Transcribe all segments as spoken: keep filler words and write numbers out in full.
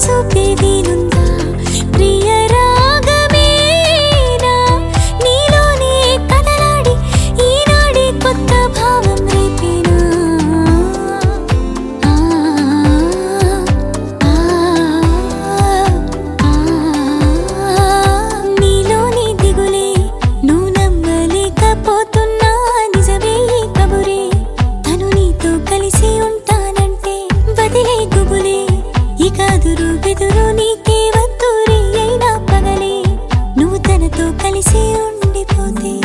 చూపే వీలుందా ప్రియ రాగమేనా నీలోనే కదలాడి ఈనాడే కొత్త భావం రేపేనా నీలోని దిగులే నువ్వు నమ్మలేకపోతున్నా నిజమే ఈ కబురే తను నీతో కలిసి ఉంటానంటే వదిలే గుబులే ఇక అదురు బెదురు నీకే వద్దురే అయినా పగలే నువ్వు తనతో కలిసి ఉండిపోతే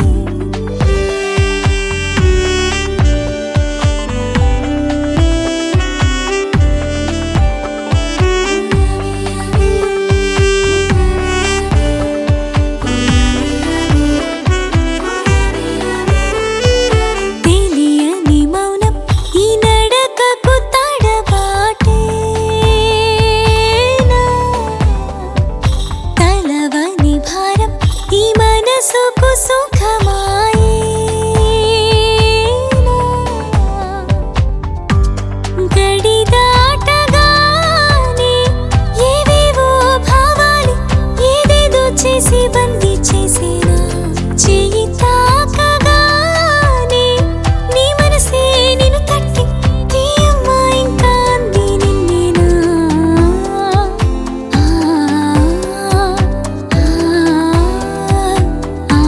తెలియని మౌనం ఈ నడకకు తడబాటేనా తలవని భారం ఈ మనసుకు సుఖమాయేనా గడి దాటగానే ఏవేవో భావాలు ఏదేదో చేసి బందీ చేసేనా చెయ్యి తాకగానే నీ మనసే నిన్ను తట్టి తీయమ్మా ఇంకా అంది నిన్నేనా ఆ, ఆ, ఆ,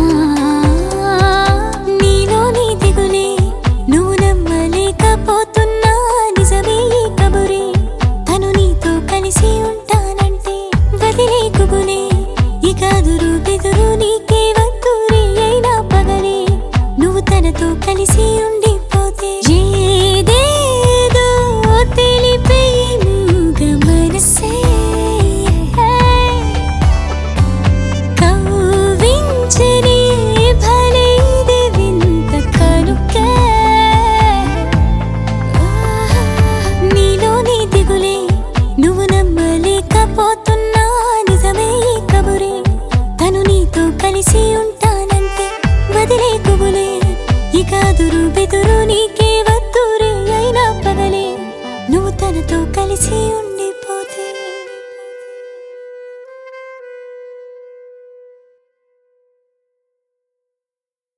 నీలోని దిగులే నువ్వు నమ్మలేకపోతున్నా నిజమే ఈ కబురే తను నీతో కలిసి ఉంటానంటే వదిలే గుబులే ఇక అదురు బెదురు నీకే వద్దురే అయినా పగలే నువ్వు తనతో కలిసి ఉండిపోతే ఏదేదో తెలిపే మూగ మనసే కవ్వించనే భలే ఇది వింత కనుకే నీలోని దిగులే నువ్వు నమ్మలేకపోతున్నా నిజమే ఈ కబురే తను నీతో కలిసి ఉంటానంటే వదిలే గుబులే ఇక అదురు బెదురు నీకే వద్దురే అయినా పగలే నువ్వు తనతో కలిసి ఉండి